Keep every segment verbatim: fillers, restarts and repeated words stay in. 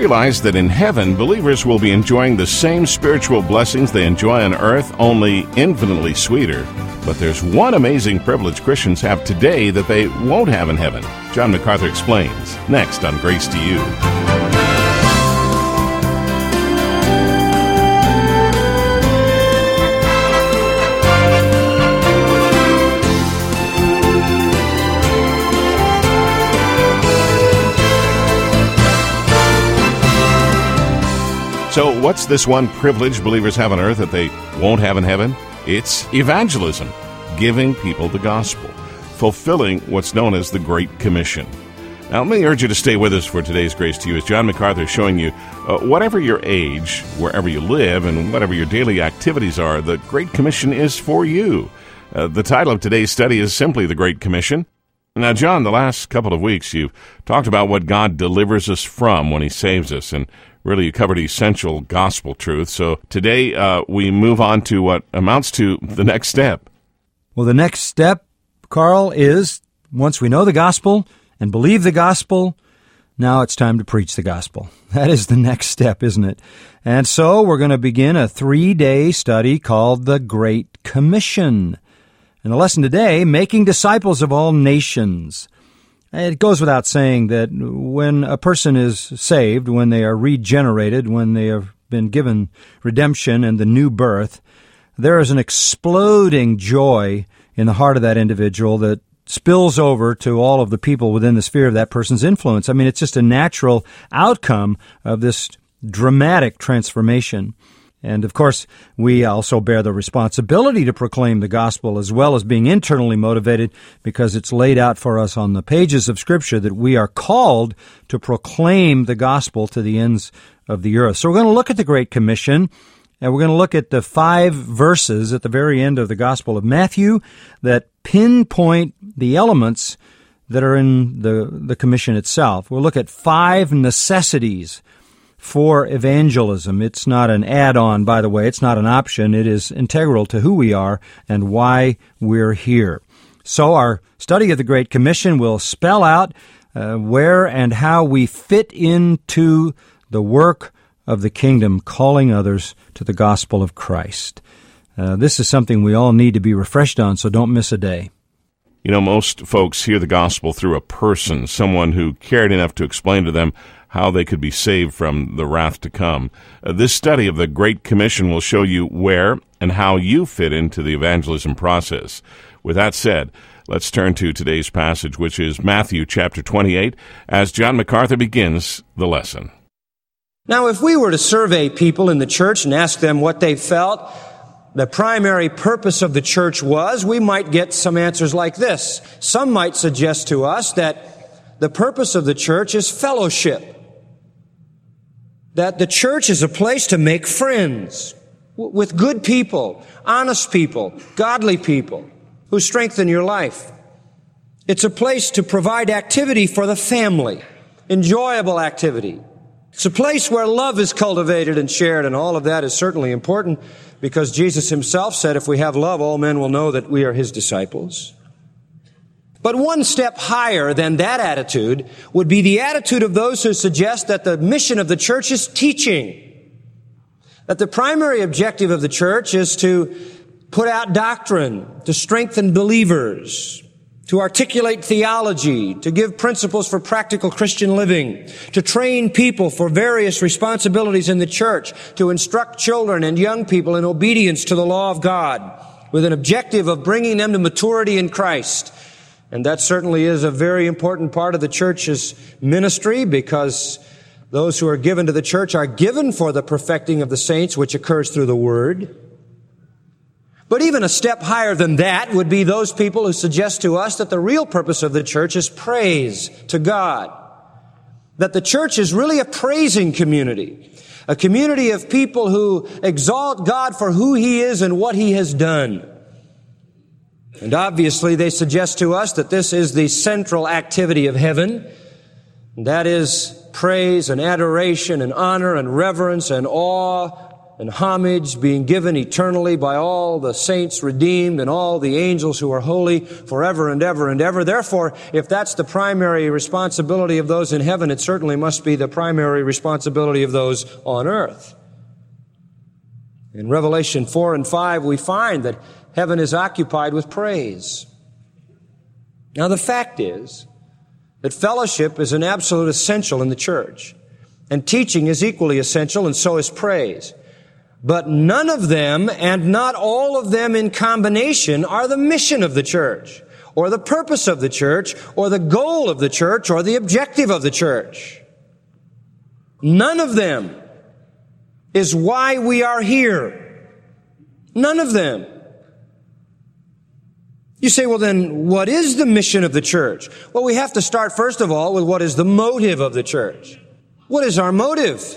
realize that in heaven, believers will be enjoying the same spiritual blessings they enjoy on earth, only infinitely sweeter. But there's one amazing privilege Christians have today that they won't have in heaven. John MacArthur explains, next on Grace to You. So what's this one privilege believers have on earth that they won't have in heaven? It's evangelism, giving people the gospel, fulfilling what's known as the Great Commission. Now, let me urge you to stay with us for today's Grace to You as John MacArthur is showing you, uh, whatever your age, wherever you live, and whatever your daily activities are, the Great Commission is for you. Uh, the title of today's study is simply The Great Commission. Now, John, the last couple of weeks you've talked about what God delivers us from when He saves us, and really you covered essential gospel truth. So today uh, we move on to what amounts to the next step. Well, the next step, Carl, is once we know the gospel and believe the gospel, now it's time to preach the gospel. That is the next step, isn't it? And so we're going to begin a three-day study called the Great Commission. And the lesson today, making disciples of all nations. It goes without saying that when a person is saved, when they are regenerated, when they have been given redemption and the new birth, there is an exploding joy in the heart of that individual that spills over to all of the people within the sphere of that person's influence. I mean, it's just a natural outcome of this dramatic transformation. And, of course, we also bear the responsibility to proclaim the gospel as well as being internally motivated because it's laid out for us on the pages of Scripture that we are called to proclaim the gospel to the ends of the earth. So we're going to look at the Great Commission, and we're going to look at the five verses at the very end of the Gospel of Matthew that pinpoint the elements that are in the, the commission itself. We'll look at five necessities for evangelism. It's not an add-on, by the way. It's not an option. It is integral to who we are and why we're here. So our study of the Great Commission will spell out uh, where and how we fit into the work of the kingdom, calling others to the gospel of Christ. Uh, this is something we all need to be refreshed on, so don't miss a day. You know, most folks hear the gospel through a person, someone who cared enough to explain to them how they could be saved from the wrath to come. Uh, this study of the Great Commission will show you where and how you fit into the evangelism process. With that said, let's turn to today's passage, which is Matthew chapter twenty-eight, as John MacArthur begins the lesson. Now, if we were to survey people in the church and ask them what they felt the primary purpose of the church was, we might get some answers like this. Some might suggest to us that the purpose of the church is fellowship. That the church is a place to make friends with good people, honest people, godly people who strengthen your life. It's a place to provide activity for the family, enjoyable activity. It's a place where love is cultivated and shared, and all of that is certainly important because Jesus Himself said, if we have love, all men will know that we are His disciples. But one step higher than that attitude would be the attitude of those who suggest that the mission of the church is teaching. That the primary objective of the church is to put out doctrine, to strengthen believers, to articulate theology, to give principles for practical Christian living, to train people for various responsibilities in the church, to instruct children and young people in obedience to the law of God, with an objective of bringing them to maturity in Christ. And that certainly is a very important part of the church's ministry because those who are given to the church are given for the perfecting of the saints, which occurs through the Word. But even a step higher than that would be those people who suggest to us that the real purpose of the church is praise to God. That the church is really a praising community. A community of people who exalt God for who He is and what He has done. And obviously they suggest to us that this is the central activity of heaven. And that is praise and adoration and honor and reverence and awe and homage being given eternally by all the saints redeemed and all the angels who are holy forever and ever and ever. Therefore, if that's the primary responsibility of those in heaven, it certainly must be the primary responsibility of those on earth. In Revelation four and five, we find that heaven is occupied with praise. Now, the fact is that fellowship is an absolute essential in the church, and teaching is equally essential, and so is praise. But none of them, and not all of them in combination, are the mission of the church, or the purpose of the church, or the goal of the church, or the objective of the church. None of them is why we are here. None of them. You say, well then, what is the mission of the church? Well, we have to start first of all with what is the motive of the church. What is our motive?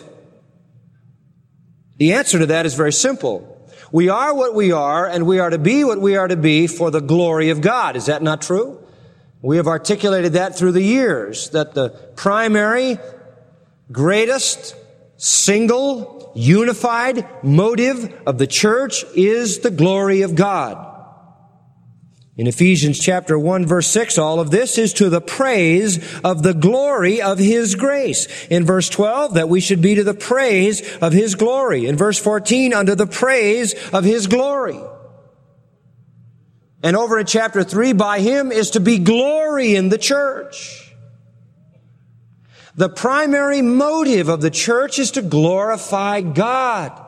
The answer to that is very simple. We are what we are, and we are to be what we are to be for the glory of God. Is that not true? We have articulated that through the years, that the primary, greatest, single, unified motive of the church is the glory of God. In Ephesians chapter one, verse six, all of this is to the praise of the glory of His grace. In verse twelve, that we should be to the praise of His glory. In verse fourteen, under the praise of His glory. And over in chapter three, by Him is to be glory in the church. The primary motive of the church is to glorify God.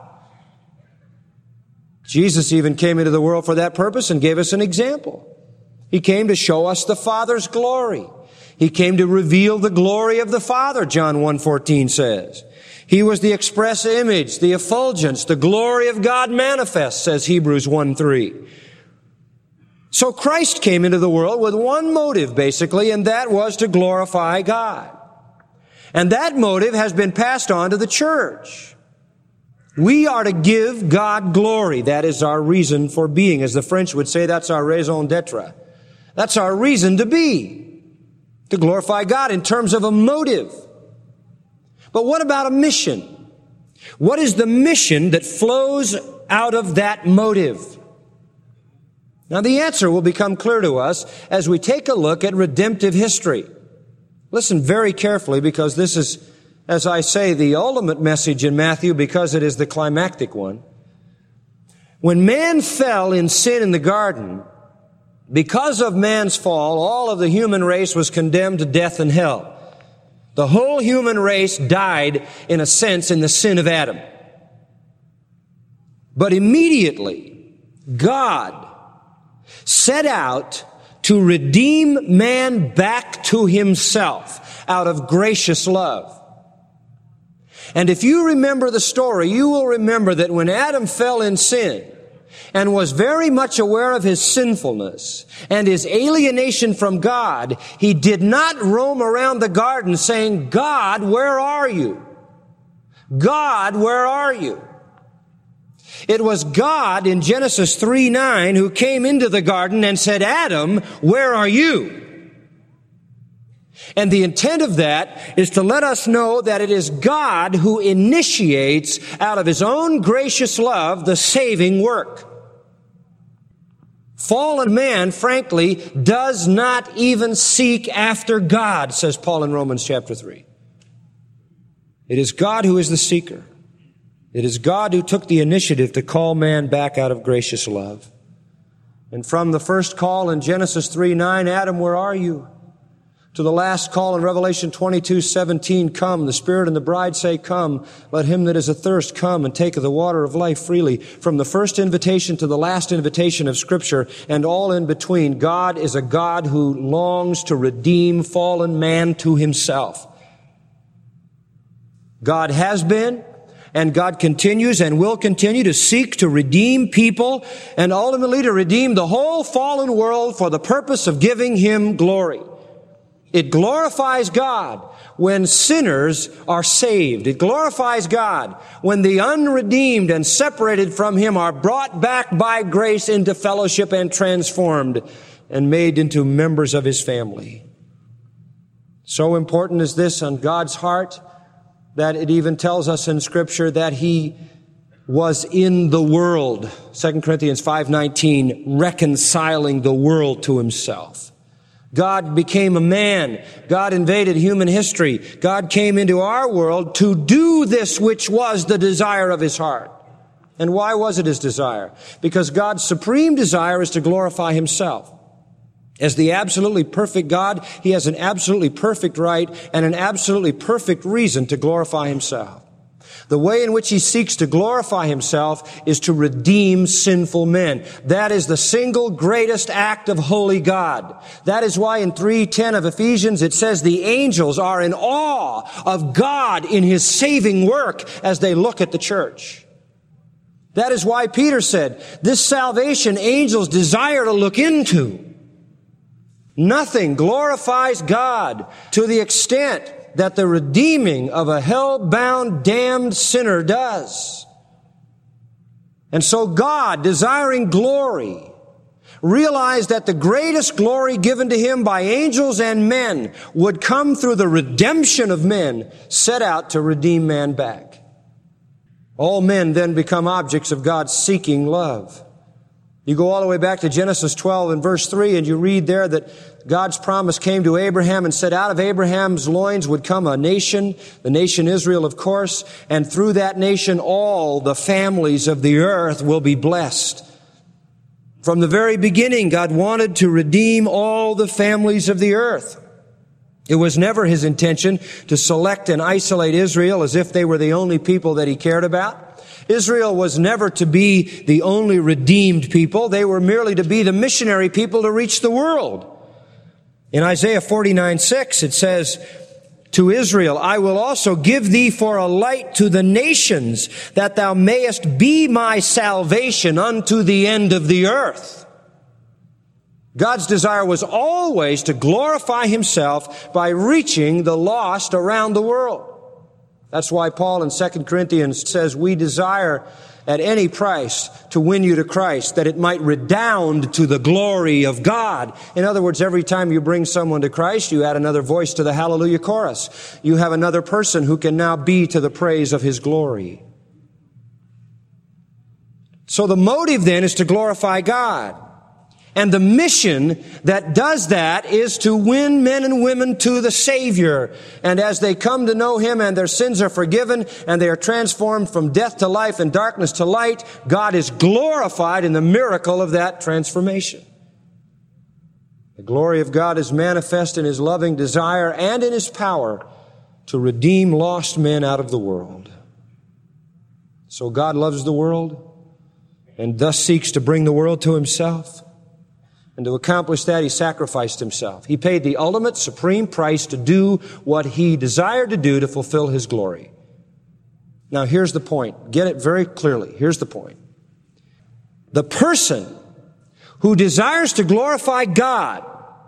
Jesus even came into the world for that purpose and gave us an example. He came to show us the Father's glory. He came to reveal the glory of the Father, John one fourteen says. He was the express image, the effulgence, the glory of God manifest, says Hebrews one three. So Christ came into the world with one motive, basically, and that was to glorify God. And that motive has been passed on to the church. We are to give God glory. That is our reason for being. As the French would say, that's our raison d'etre. That's our reason to be. To glorify God in terms of a motive. But what about a mission? What is the mission that flows out of that motive? Now the answer will become clear to us as we take a look at redemptive history. Listen very carefully, because this is, as I say, the ultimate message in Matthew, because it is the climactic one. When man fell in sin in the garden, because of man's fall, all of the human race was condemned to death and hell. The whole human race died, in a sense, in the sin of Adam. But immediately, God set out to redeem man back to Himself out of gracious love. And if you remember the story, you will remember that when Adam fell in sin and was very much aware of his sinfulness and his alienation from God, he did not roam around the garden saying, God, where are you? God, where are you? It was God in Genesis three nine who came into the garden and said, Adam, where are you? And the intent of that is to let us know that it is God who initiates out of His own gracious love the saving work. Fallen man, frankly, does not even seek after God, says Paul in Romans chapter three. It is God who is the seeker. It is God who took the initiative to call man back out of gracious love. And from the first call in Genesis three nine, Adam, where are you? To the last call in Revelation twenty-two seventeen, come. The Spirit and the bride say, come. Let him that is athirst come and take of the water of life freely. From the first invitation to the last invitation of Scripture and all in between, God is a God who longs to redeem fallen man to Himself. God has been, and God continues and will continue to seek to redeem people and ultimately to redeem the whole fallen world for the purpose of giving Him glory. It glorifies God when sinners are saved. It glorifies God when the unredeemed and separated from Him are brought back by grace into fellowship and transformed and made into members of His family. So important is this on God's heart that it even tells us in Scripture that He was in the world. Second Corinthians five nineteen, reconciling the world to himself. God became a man. God invaded human history. God came into our world to do this which was the desire of his heart. And why was it his desire? Because God's supreme desire is to glorify himself. As the absolutely perfect God, he has an absolutely perfect right and an absolutely perfect reason to glorify himself. The way in which he seeks to glorify himself is to redeem sinful men. That is the single greatest act of holy God. That is why in three ten of Ephesians it says the angels are in awe of God in his saving work as they look at the church. That is why Peter said, this salvation angels desire to look into. Nothing glorifies God to the extent that the redeeming of a hell-bound, damned sinner does. And so God, desiring glory, realized that the greatest glory given to him by angels and men would come through the redemption of men set out to redeem man back. All men then become objects of God's seeking love. You go all the way back to Genesis twelve and verse three, and you read there that God's promise came to Abraham and said, out of Abraham's loins would come a nation, the nation Israel, of course, and through that nation all the families of the earth will be blessed. From the very beginning, God wanted to redeem all the families of the earth. It was never his intention to select and isolate Israel as if they were the only people that he cared about. Israel was never to be the only redeemed people. They were merely to be the missionary people to reach the world. In Isaiah forty-nine six, it says, to Israel, I will also give thee for a light to the nations, that thou mayest be my salvation unto the end of the earth. God's desire was always to glorify himself by reaching the lost around the world. That's why Paul in Second Corinthians says, we desire at any price to win you to Christ, that it might redound to the glory of God. In other words, every time you bring someone to Christ, you add another voice to the hallelujah chorus. You have another person who can now be to the praise of his glory. So the motive then is to glorify God. And the mission that does that is to win men and women to the Savior. And as they come to know him and their sins are forgiven and they are transformed from death to life and darkness to light, God is glorified in the miracle of that transformation. The glory of God is manifest in his loving desire and in his power to redeem lost men out of the world. So God loves the world and thus seeks to bring the world to himself. And to accomplish that, he sacrificed himself. He paid the ultimate supreme price to do what he desired to do to fulfill his glory. Now, here's the point. Get it very clearly. Here's the point. The person who desires to glorify God,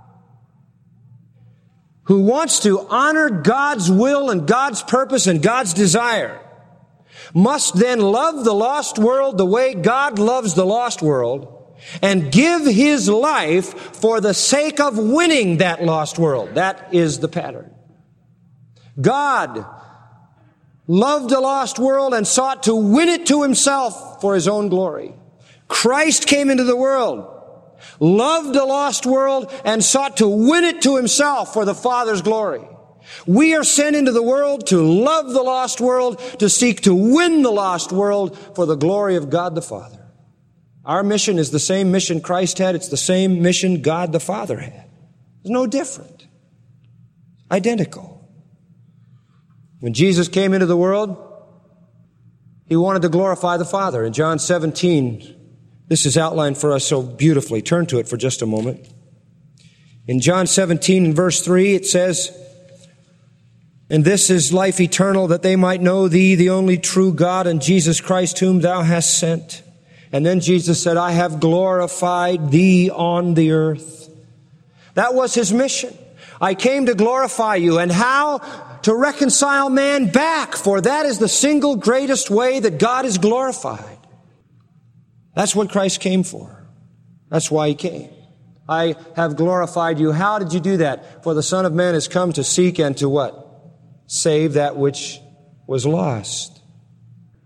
who wants to honor God's will and God's purpose and God's desire, must then love the lost world the way God loves the lost world, and give his life for the sake of winning that lost world. That is the pattern. God loved a lost world and sought to win it to himself for his own glory. Christ came into the world, loved a lost world, and sought to win it to himself for the Father's glory. We are sent into the world to love the lost world, to seek to win the lost world for the glory of God the Father. Our mission is the same mission Christ had. It's the same mission God the Father had. It's no different. Identical. When Jesus came into the world, he wanted to glorify the Father. In John seventeen, this is outlined for us so beautifully. Turn to it for just a moment. In John seventeen and verse three, it says, and this is life eternal, that they might know thee, the only true God, and Jesus Christ, whom thou hast sent. And then Jesus said, I have glorified thee on the earth. That was his mission. I came to glorify you. And how? To reconcile man back, for that is the single greatest way that God is glorified. That's what Christ came for. That's why he came. I have glorified you. How did you do that? For the Son of Man has come to seek and to what? Save that which was lost.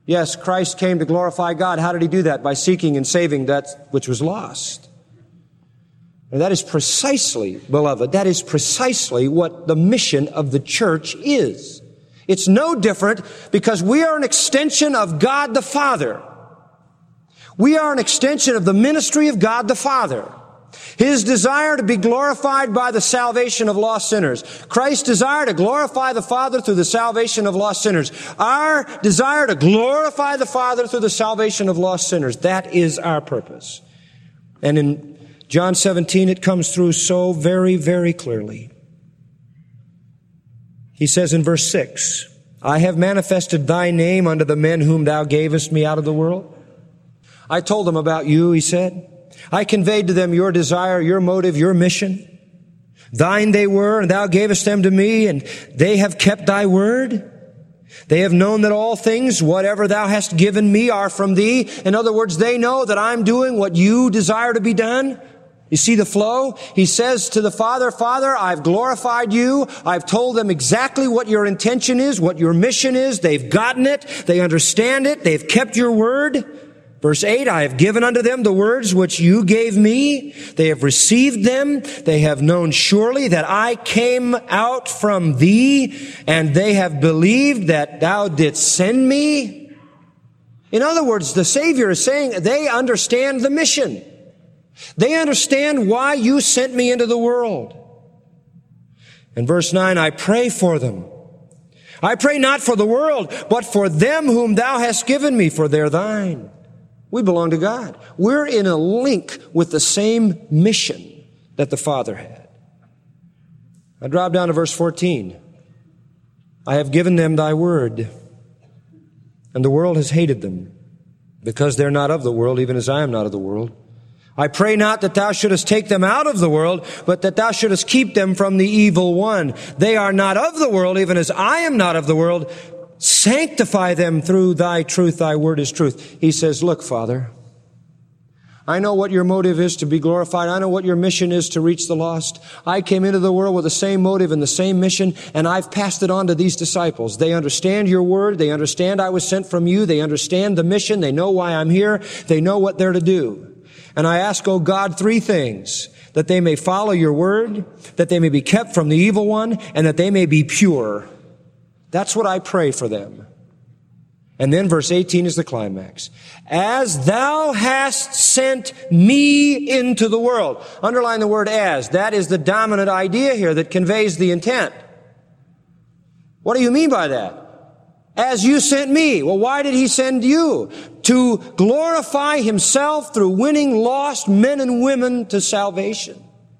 Yes, Christ came to glorify God. How did he do that? By seeking and saving that which was lost. And that is precisely, beloved, that is precisely what the mission of the church is. It's no different because we are an extension of God the Father. We are an extension of the ministry of God the Father. His desire to be glorified by the salvation of lost sinners. Christ's desire to glorify the Father through the salvation of lost sinners. Our desire to glorify the Father through the salvation of lost sinners. That is our purpose. And in John seventeen, it comes through so very, very clearly. He says in verse six, I have manifested thy name unto the men whom thou gavest me out of the world. I told them about you, he said. I conveyed to them your desire, your motive, your mission. Thine they were, and thou gavest them to me, and they have kept thy word. They have known that all things, whatever thou hast given me, are from thee. In other words, they know that I'm doing what you desire to be done. You see the flow? He says to the Father, Father, I've glorified you. I've told them exactly what your intention is, what your mission is. They've gotten it. They understand it. They've kept your word. Verse eight, I have given unto them the words which you gave me. They have received them. They have known surely that I came out from thee, and they have believed that thou didst send me. In other words, the Savior is saying they understand the mission. They understand why you sent me into the world. In verse nine, I pray for them. I pray not for the world, but for them whom thou hast given me, for they're thine. We belong to God. We're in a link with the same mission that the Father had. I drop down to verse fourteen. I have given them thy word, and the world has hated them, because they're not of the world, even as I am not of the world. I pray not that thou shouldest take them out of the world, but that thou shouldest keep them from the evil one. They are not of the world, even as I am not of the world. Sanctify them through thy truth. Thy word is truth. He says, look, Father, I know what your motive is to be glorified. I know what your mission is to reach the lost. I came into the world with the same motive and the same mission, and I've passed it on to these disciples. They understand your word. They understand I was sent from you. They understand the mission. They know why I'm here. They know what they're to do. And I ask, oh God, three things: that they may follow your word, that they may be kept from the evil one, and that they may be pure. That's what I pray for them. And then verse eighteen is the climax. As thou hast sent me into the world. Underline the word as. That is the dominant idea here that conveys the intent. What do you mean by that? As you sent me. Well, why did he send you? To glorify himself through winning lost men and women to salvation.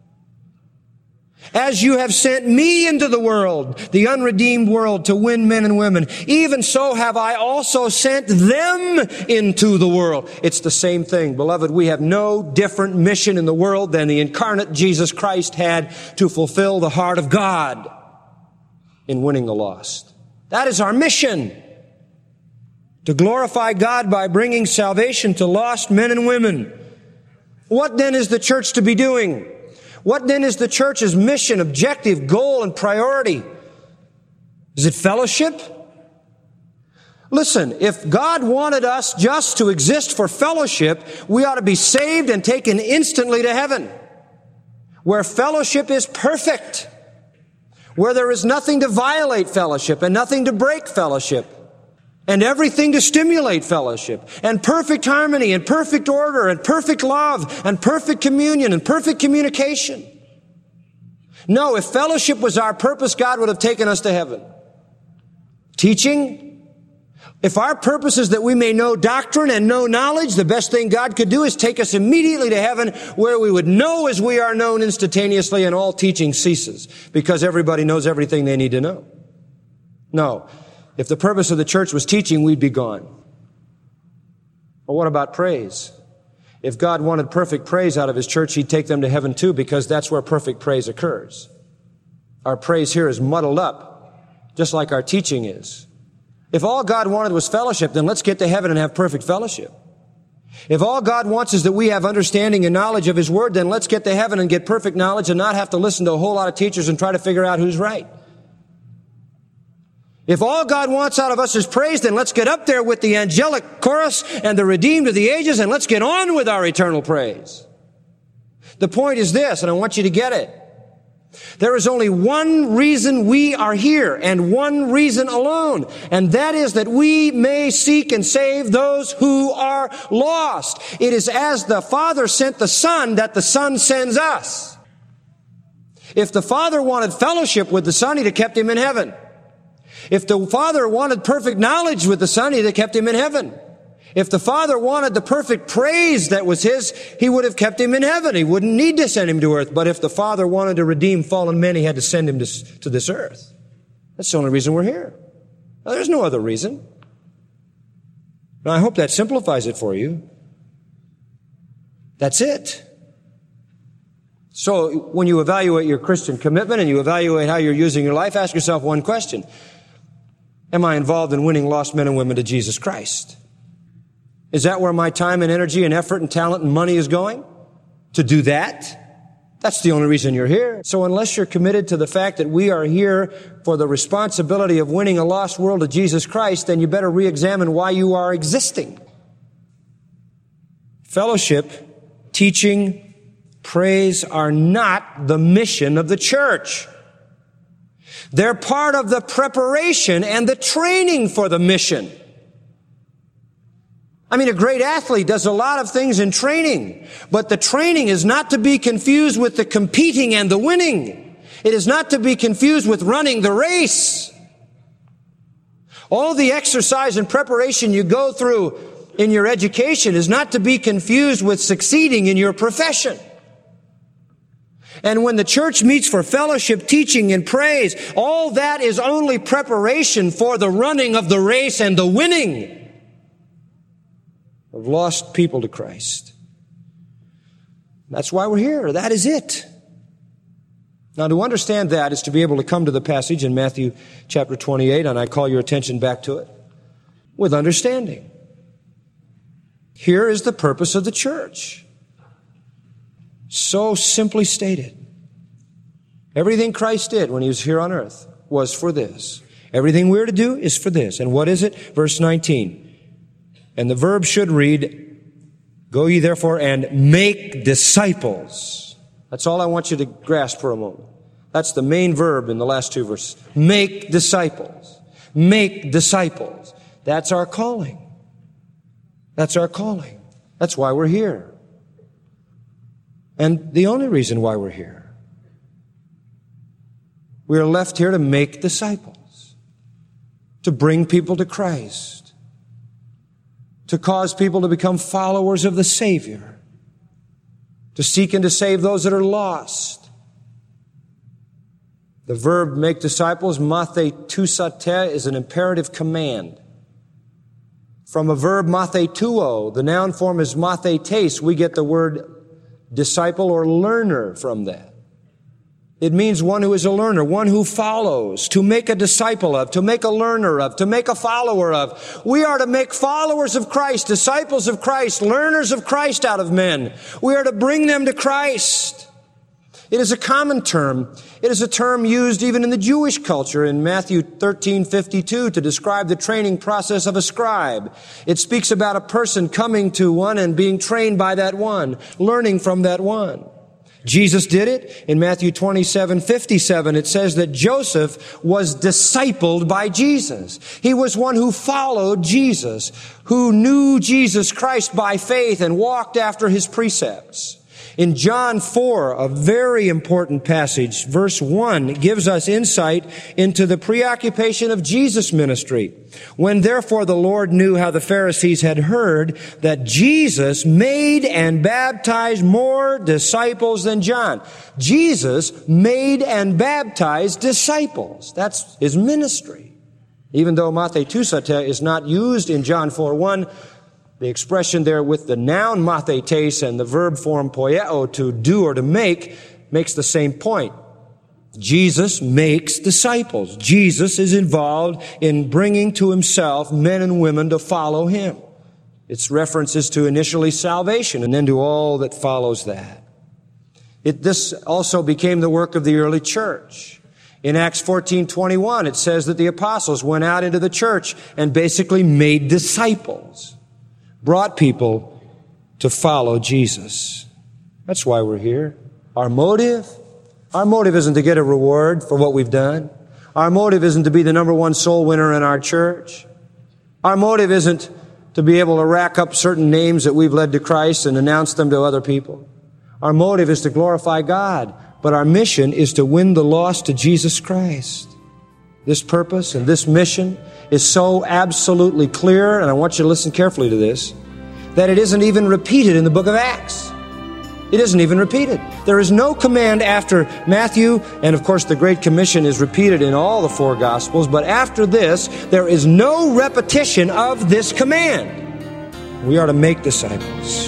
As you have sent me into the world, the unredeemed world, to win men and women, even so have I also sent them into the world. It's the same thing. Beloved, we have no different mission in the world than the incarnate Jesus Christ had to fulfill the heart of God in winning the lost. That is our mission. To glorify God by bringing salvation to lost men and women. What then is the church to be doing? What then is the church's mission, objective, goal, and priority? Is it fellowship? Listen, if God wanted us just to exist for fellowship, we ought to be saved and taken instantly to heaven, where fellowship is perfect, where there is nothing to violate fellowship and nothing to break fellowship, and everything to stimulate fellowship, and perfect harmony, and perfect order, and perfect love, and perfect communion, and perfect communication. No, if fellowship was our purpose, God would have taken us to heaven. Teaching? If our purpose is that we may know doctrine and know knowledge, the best thing God could do is take us immediately to heaven, where we would know as we are known instantaneously, and all teaching ceases, because everybody knows everything they need to know. No. If the purpose of the church was teaching, we'd be gone. Well, what about praise? If God wanted perfect praise out of his church, he'd take them to heaven too, because that's where perfect praise occurs. Our praise here is muddled up, just like our teaching is. If all God wanted was fellowship, then let's get to heaven and have perfect fellowship. If all God wants is that we have understanding and knowledge of his word, then let's get to heaven and get perfect knowledge and not have to listen to a whole lot of teachers and try to figure out who's right. If all God wants out of us is praise, then let's get up there with the angelic chorus and the redeemed of the ages, and let's get on with our eternal praise. The point is this, and I want you to get it. There is only one reason we are here, and one reason alone, and that is that we may seek and save those who are lost. It is as the Father sent the Son that the Son sends us. If the Father wanted fellowship with the Son, He'd have kept Him in heaven. If the Father wanted perfect knowledge with the Son, He'd have kept Him in heaven. If the Father wanted the perfect praise that was His, He would have kept Him in heaven. He wouldn't need to send Him to earth. But if the Father wanted to redeem fallen men, He had to send Him to, to this earth. That's the only reason we're here. Now, there's no other reason. Now, I hope that simplifies it for you. That's it. So when you evaluate your Christian commitment and you evaluate how you're using your life, ask yourself one question. Am I involved in winning lost men and women to Jesus Christ? Is that where my time and energy and effort and talent and money is going? To do that? That's the only reason you're here. So unless you're committed to the fact that we are here for the responsibility of winning a lost world to Jesus Christ, then you better re-examine why you are existing. Fellowship, teaching, praise are not the mission of the church. They're part of the preparation and the training for the mission. I mean, a great athlete does a lot of things in training, but the training is not to be confused with the competing and the winning. It is not to be confused with running the race. All the exercise and preparation you go through in your education is not to be confused with succeeding in your profession. And when the church meets for fellowship, teaching, and praise, all that is only preparation for the running of the race and the winning of lost people to Christ. That's why we're here. That is it. Now, to understand that is to be able to come to the passage in Matthew chapter twenty-eight, and I call your attention back to it, with understanding. Here is the purpose of the church. So simply stated. Everything Christ did when He was here on earth was for this. Everything we're to do is for this. And what is it? Verse nineteen. And the verb should read, go ye therefore and make disciples. That's all I want you to grasp for a moment. That's the main verb in the last two verses. Make disciples. Make disciples. That's our calling. That's our calling. That's why we're here. And the only reason why we're here. We are left here to make disciples, to bring people to Christ, to cause people to become followers of the Savior, to seek and to save those that are lost. The verb make disciples, mathetusate, is an imperative command. From a verb mathetuo, the noun form is mathetes, we get the word disciple or learner from that. It means one who is a learner, one who follows, to make a disciple of, to make a learner of, to make a follower of. We are to make followers of Christ, disciples of Christ, learners of Christ out of men. We are to bring them to Christ. It is a common term. It is a term used even in the Jewish culture in Matthew thirteen fifty-two to describe the training process of a scribe. It speaks about a person coming to one and being trained by that one, learning from that one. Jesus did it. In Matthew twenty-seven fifty-seven, it says that Joseph was discipled by Jesus. He was one who followed Jesus, who knew Jesus Christ by faith and walked after His precepts. In John four, a very important passage, verse one gives us insight into the preoccupation of Jesus' ministry. When therefore the Lord knew how the Pharisees had heard that Jesus made and baptized more disciples than John. Jesus made and baptized disciples. That's His ministry. Even though mathetusate is not used in John four one, the expression there with the noun mathetes and the verb form poieo, to do or to make, makes the same point. Jesus makes disciples. Jesus is involved in bringing to Himself men and women to follow Him. It's references to initially salvation and then to all that follows that. It, this also became the work of the early church. In Acts fourteen twenty-one, it says that the apostles went out into the church and basically made disciples, brought people to follow Jesus. That's why we're here. Our motive? Our motive isn't to get a reward for what we've done. Our motive isn't to be the number one soul winner in our church. Our motive isn't to be able to rack up certain names that we've led to Christ and announce them to other people. Our motive is to glorify God, but our mission is to win the lost to Jesus Christ. This purpose and this mission is so absolutely clear, and I want you to listen carefully to this, that it isn't even repeated in the book of Acts. It isn't even repeated. There is no command after Matthew, and of course the Great Commission is repeated in all the four Gospels, but after this, there is no repetition of this command. We are to make disciples.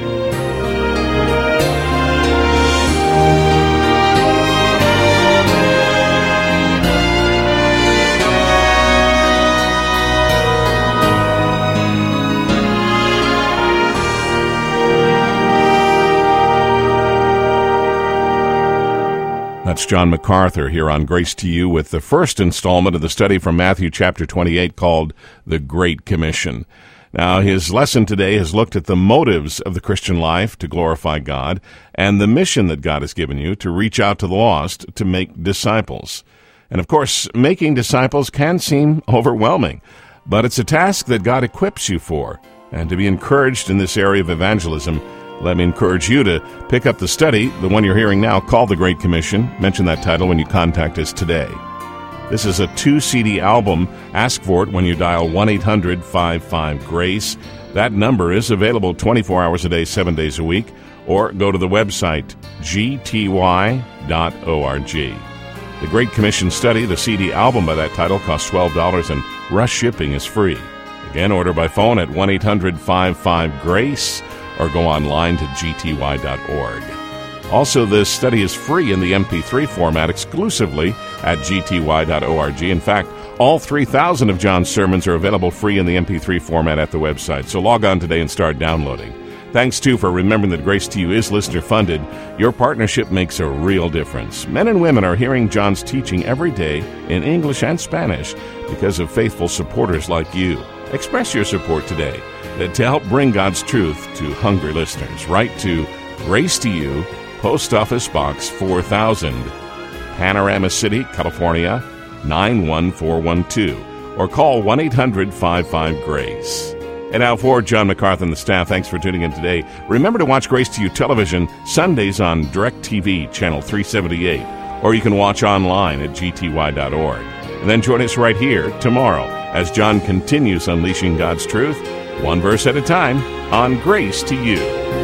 That's John MacArthur here on Grace to You with the first installment of the study from Matthew chapter twenty-eight called The Great Commission. Now, his lesson today has looked at the motives of the Christian life to glorify God and the mission that God has given you to reach out to the lost, to make disciples. And of course, making disciples can seem overwhelming, but it's a task that God equips you for. And to be encouraged in this area of evangelism, let me encourage you to pick up the study, the one you're hearing now, called The Great Commission. Mention that title when you contact us today. This is a two-C D album. Ask for it when you dial one eight hundred five five GRACE. That number is available twenty-four hours a day, seven days a week, or go to the website g t y dot org. The Great Commission study, the C D album by that title, costs twelve dollars, and rush shipping is free. Again, order by phone at one eight hundred five five GRACE, or go online to g t y dot org. Also, this study is free in the M P three format exclusively at g t y dot org. In fact, all three thousand of John's sermons are available free in the M P three format at the website, so log on today and start downloading. Thanks, too, for remembering that Grace to You is listener-funded. Your partnership makes a real difference. Men and women are hearing John's teaching every day in English and Spanish because of faithful supporters like you. Express your support today to help bring God's truth to hungry listeners. Write to Grace to You, Post Office Box four thousand, Panorama City, California, nine one four one two, or call one eight hundred five five GRACE. And now for John MacArthur and the staff, thanks for tuning in today. Remember to watch Grace to You television Sundays on DirecTV, channel three seventy-eight, or you can watch online at g t y dot org. And then join us right here tomorrow as John continues unleashing God's truth, one verse at a time, on Grace to You.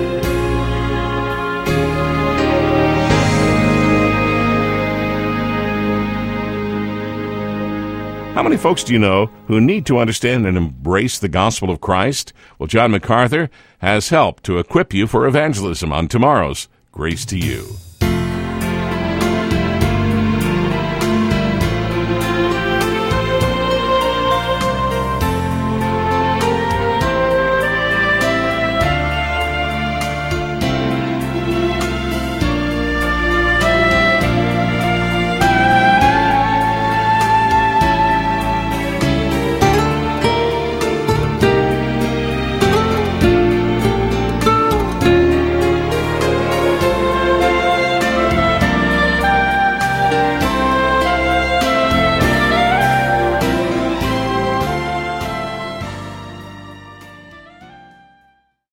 How many folks do you know who need to understand and embrace the gospel of Christ? Well, John MacArthur has helped to equip you for evangelism on tomorrow's Grace to You.